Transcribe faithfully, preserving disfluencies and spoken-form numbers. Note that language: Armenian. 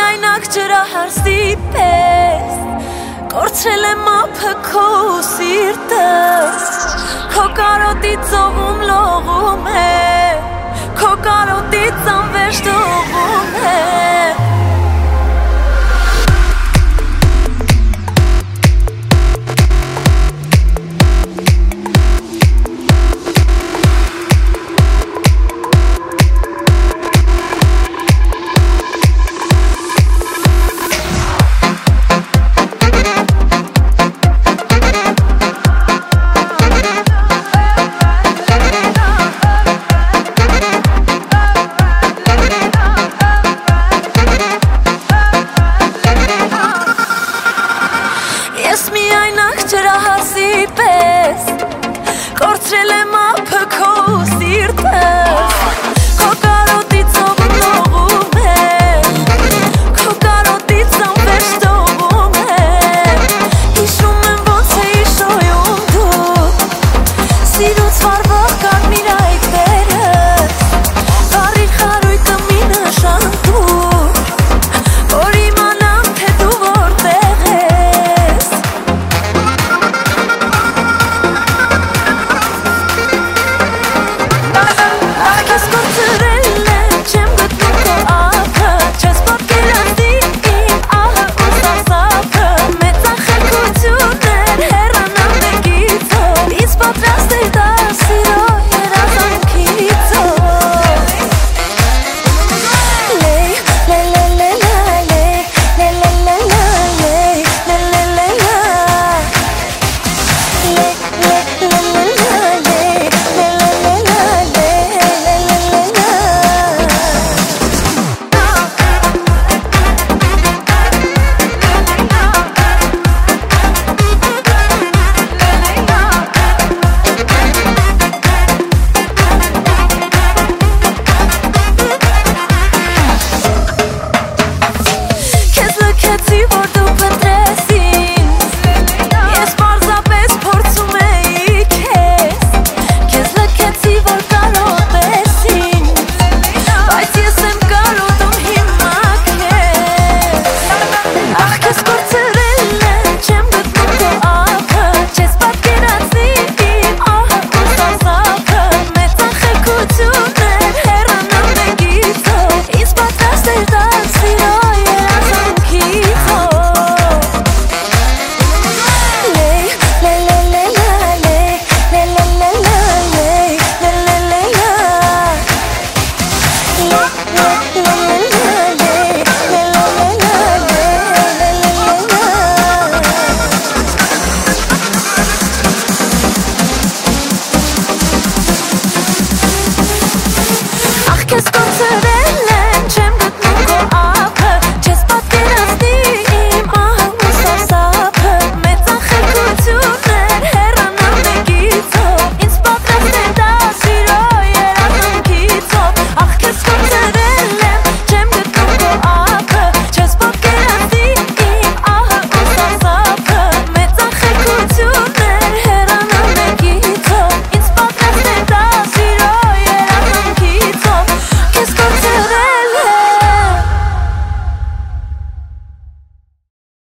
միայնակ ջրահարսի պես կորցրել եմ ափը քո սիրտը Քո կարոտի ծովում լողում է Քո կարոտի ծանվեշ դողում է ջրահասի պես կորցրել եմ ափը քո սիրտը Քո կարոտի ծովում լողում է Քո կարոտի ծանվեշ դողում է Հիշում եմ ոնց էի շոյում դու Սիրուց վարվող կարմիր